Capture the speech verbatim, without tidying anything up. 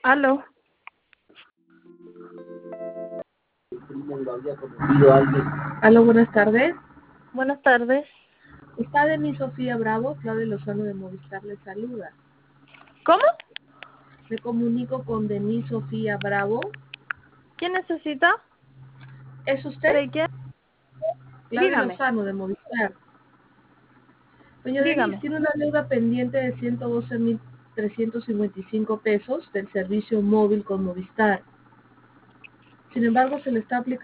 Aló. Aló, buenas tardes. Buenas tardes. Está de mi Sofía Bravo, Claudia Lozano de Movistar le saluda. ¿Cómo? Me comunico con Denise Sofía Bravo. ¿Quién necesita? ¿Es usted? ¿De qué? Claudia Dígame. Lozano de Movistar. Doña Denise Dígame. tiene una deuda pendiente de ciento doce mil trescientos cincuenta y cinco pesos del servicio móvil con Movistar. Sin embargo, se le está aplicando